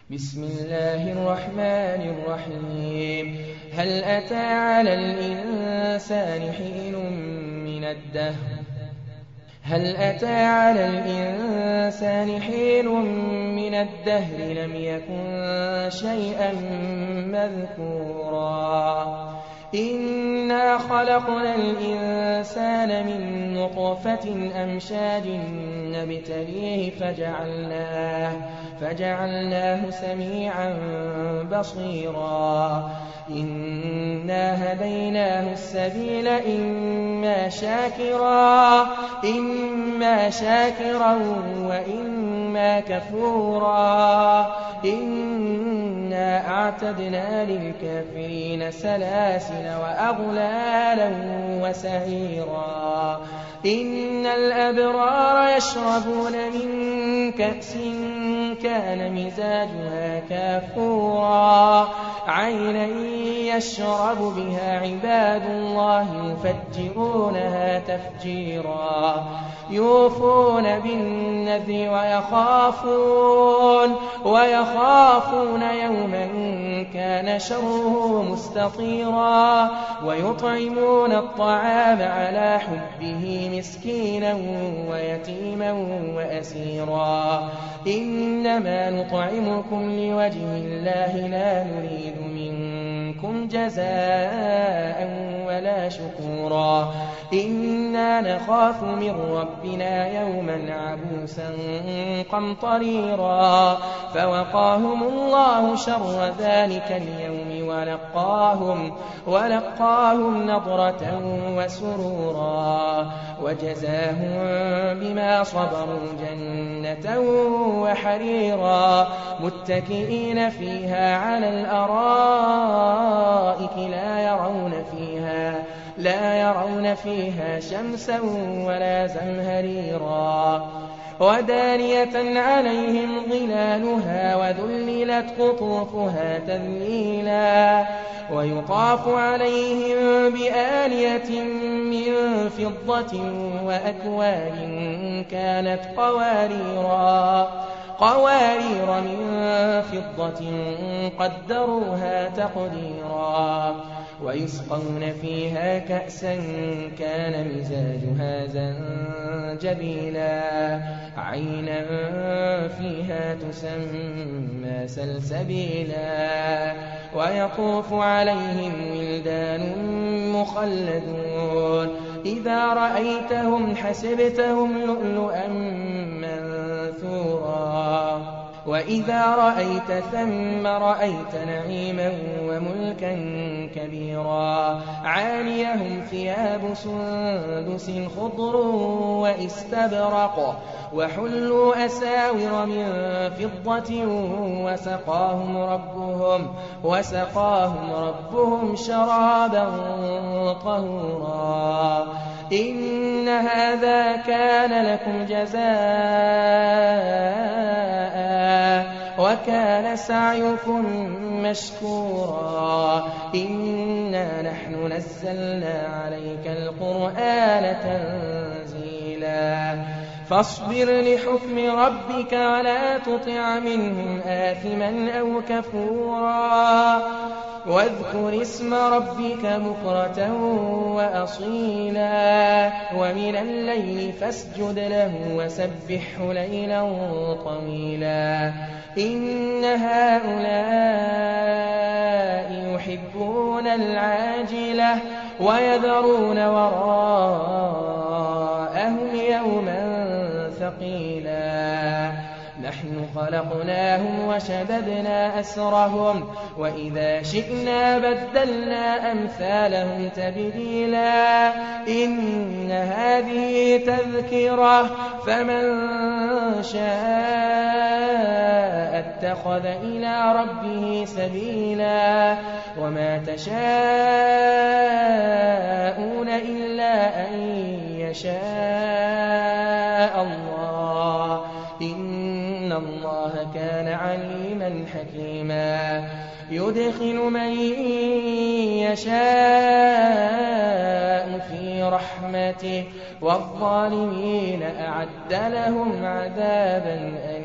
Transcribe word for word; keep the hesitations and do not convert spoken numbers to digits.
بسم الله الرحمن الرحيم هل أتى على الإنسان حين من الدهر هل أتى على الإنسان حين من الدهر لم يكن شيئا مذكورا إنا خلقنا الإنسان من نطفة أمشاج نبتليه فجعلناه, فجعلناه سميعا بصيرا إنا هديناه السبيل إما شاكرا, إما شاكرا وإما كفورا إنا أعتدنا للكافرين سلاسل وأغلالا وسعيرا إن الأبرار يشربون من كأس كان مزاجها كافورا عينا يشرب بها عباد الله يفجرونها تفجيرا يوفون بالنذر ويخافون ويخافون يوما كان شره مستطيرا ويطعمون الطعام على حبه مسكينا ويتيما وأسيرا إنما نطعمكم لوجه الله لا نريد منكم جزاء ولا شكورا إنا نخاف من ربنا يوما عبوسا قمطريرا فوقاهم الله شر ذلك اليوم ولقاهم, ولقاهم نضرة وسرورا وجزاهم بما صبروا جنة وحريرا متكئين فيها على الأرائك لا يرون فيها لا يرون فيها شمسا ولا زمهريرا ودانية عليهم ظلالها وذللت قطوفها تذليلا ويطاف عليهم بآنية من فضة وأكواب كانت قواريرا قوارير من فضة قدروها تقديرا ويسقون فيها كأسا كان مزاجها زنجبيلا عينا فيها تسمى سلسبيلا ويطوف عليهم ولدان مخلدون إذا رأيتهم حسبتهم لؤلؤا منثورا وإذا رأيت ثم رأيت نعيما وملكا كبيرا عاليهم ثياب سندس خضر واستبرق وحلوا أساور من فضة وسقاهم ربهم, وسقاهم ربهم شرابا طهورا إن هذا كان لكم جزاء وكان سعيكم مشكورا إنا نحن نزلنا عليك القرآن تنزيلا فاصبر لحكم ربك ولا تطع منهم آثما أو كفورا واذكر اسم ربك بكرة وأصيلا ومن الليل فاسجد له وسبحه ليلا طويلا إن هؤلاء يحبون العاجلة ويذرون وراءهم يوما ثقيلا نحن خلقناهم وشددنا أسرهم وإذا شئنا بدلنا أمثالهم تبديلا إن هذه تذكرة فمن شاء اتخذ إلى ربه سبيلا وما تشاءون إلا أن يشاء الله إن الله كان عليما حكيما يدخل من يشاء في رحمته والظالمين أعد لهم عذابا أليما